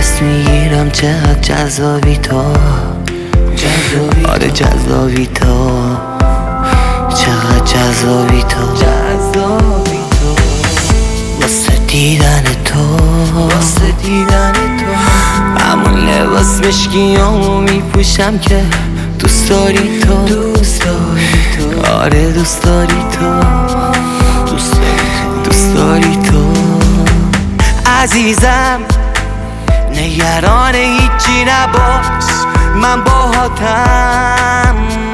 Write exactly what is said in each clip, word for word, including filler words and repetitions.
استرس میگیرم چقدر جذابی تو، جذابی آره جذابی تو، چقدر جذابی تو، جذابی تو، واسه دیدن تو، واسه دیدن تو همون لباس مشکیامو میپوشم که دوست داری تو، دوست داری تو، آره دوست داری تو، دوست داری تو، دوست داری تو عزیزم. نگران هیچی نباش، من باهاتم،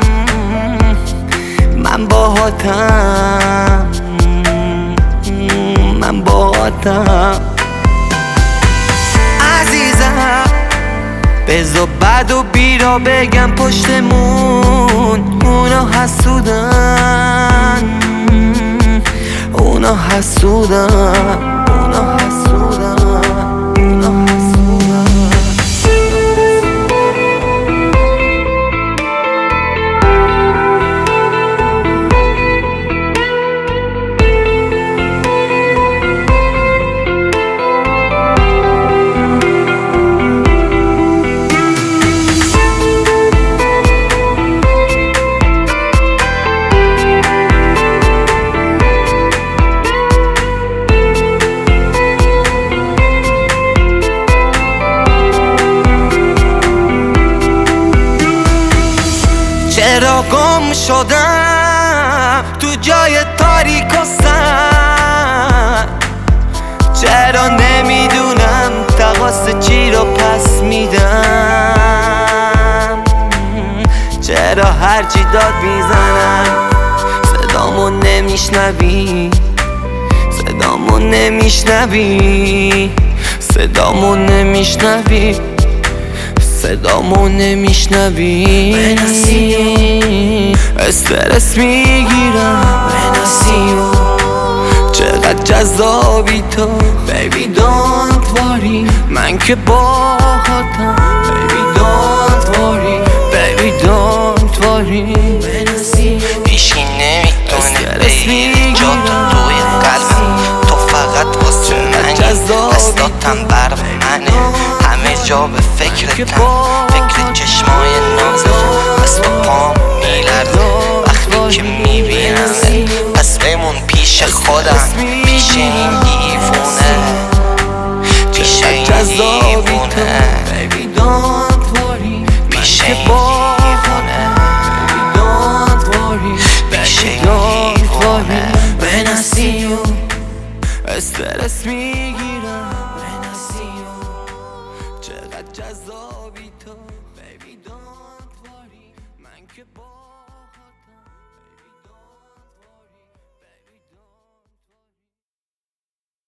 من باهاتم، من باهاتم عزیزم. بذار بد و بیرا بگم پشتمون، اونا حسودن، اونا حسودن، اونا حسودن، اونا حسودن. چرا گم شدم تو جای تاریک و سنگ، چرا نمیدونم تقاص چی رو پس میدم، چرا هرچی داد میزنم صدامو نمیشنوی، صدامو نمیشنوی، صدامو نمیشنوی، صدامو نمیشنوی. استرس میگیرم بناسیو، چقدر جذابی تو baby don't worry، من که باهاتم baby don't worry، baby don't worry. هیچکی نمیتونه بگیره جا تو توی قلبم، تو فقط واسه منی، دستاتم بر منه، همه جا به فکرتم، فکر چشمای نازت، دست و پام میلرزه وقتی که میبینم، پس بمون پیش خودم، پیش این دیوونه، پیش این دیوونه، پیش این دیوونه، پیش این دیوونه. استرس میگیرم چقدر جذابی تو baby don't worry، من که با